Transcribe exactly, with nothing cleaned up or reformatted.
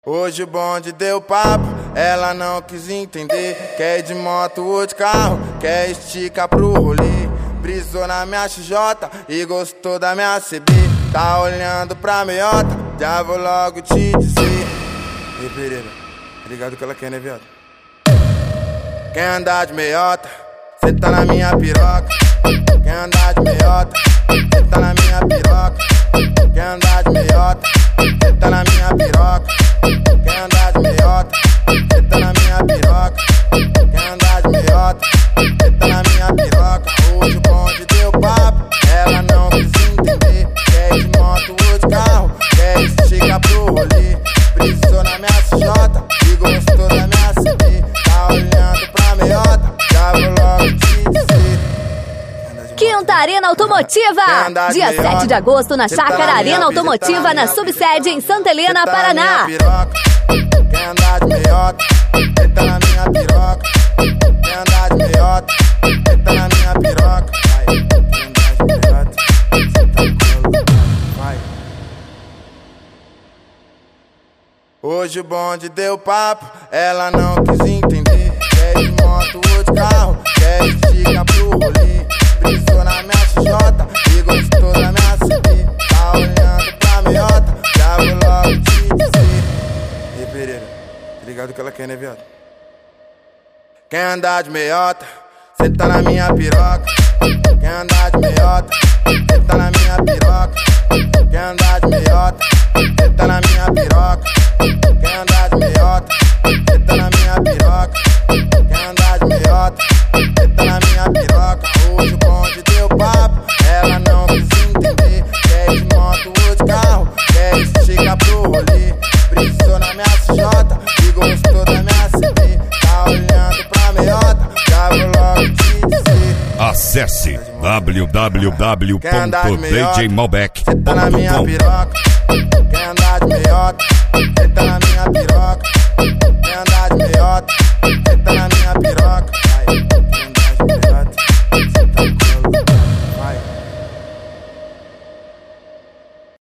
Hoje o bonde deu papo, ela não quis entender. Quer ir de moto ou de carro, quer esticar pro rolê. Brisou na minha X J e gostou da minha C B. Tá olhando pra meiota, já vou logo te dizer. Ei Pereira, ligado que ela quer, né viado? Quer andar de meiota, cê tá na minha piroca. Quer andar de meiota, cê tá na minha piroca. Quer andar de meiota, cê tá na minha piroca. Quer andar de meiota, cê tá na minha piroca. Quer andar de meiota, cê tá na minha piroca. Hoje o bonde deu papo, ela não quis entender. Quer ir de moto ou de carro, quer esticar pro rolê. Brisou na minha C J e gostou da minha C B. Tá olhando pra meiota, já vou logo te dizer. Quinta Arena Automotiva, dia sete de agosto na Chácara Arena Automotiva, na subsede em Santa Helena, Paraná. Quer andar de meiota, senta na minha piroca. Quer andar de meiota, senta na minha piroca. Vai, quer andar de meiota, senta no colo, vai. Hoje o bonde deu papo, ela não quis entender. Quer ir de moto ou de carro, quer esticar pro rolê. Brisou na minha X J e gostou da minha C B. Tá olhando pra meiota, já vou logo te dizer. Ei Pereira, ligado que ela quer, né viado? Quer andar de meiota, cê tá na minha piroca. Quer andar de meiota, cê tá na minha piroca. Quer andar de meiota, cê tá na minha piroca. Quer andar de meiota, cê tá na minha piroca. Quer andar de meiota, cê tá na minha piroca. Hoje o bonde deu papo, ela não quis entender. Quer ir de moto ou de carro, quer esticar pro rolê. Brisou na minha C J e gostou da minha C B. Tá olhando pra meiota, já vou logo te dizer. Acesse w w w ponto d j malbec ponto com. Cê tá na minha piroca, quer andar de meiota, cê tá na minha piroca.